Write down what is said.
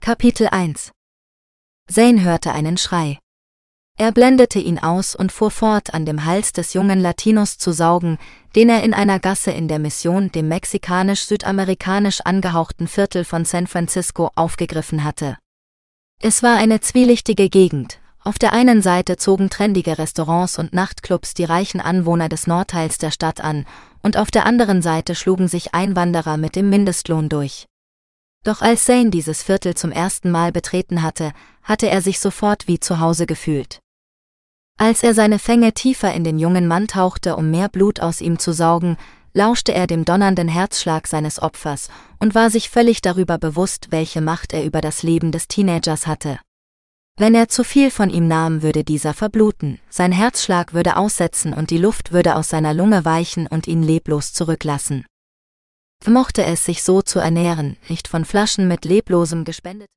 Kapitel 1. Zane hörte einen Schrei. Er blendete ihn aus und fuhr fort, an dem Hals des jungen Latinos zu saugen, den er in einer Gasse in der Mission, dem mexikanisch-südamerikanisch angehauchten Viertel von San Francisco, aufgegriffen hatte. Es war eine zwielichtige Gegend. Auf der einen Seite zogen trendige Restaurants und Nachtclubs die reichen Anwohner des Nordteils der Stadt an, und auf der anderen Seite schlugen sich Einwanderer mit dem Mindestlohn durch. Doch als Zane dieses Viertel zum ersten Mal betreten hatte, hatte er sich sofort wie zu Hause gefühlt. Als er seine Fänge tiefer in den jungen Mann tauchte, um mehr Blut aus ihm zu saugen, lauschte er dem donnernden Herzschlag seines Opfers und war sich völlig darüber bewusst, welche Macht er über das Leben des Teenagers hatte. Wenn er zu viel von ihm nahm, würde dieser verbluten, sein Herzschlag würde aussetzen und die Luft würde aus seiner Lunge weichen und ihn leblos zurücklassen. Mochte es sich so zu ernähren, nicht von Flaschen mit leblosem gespendet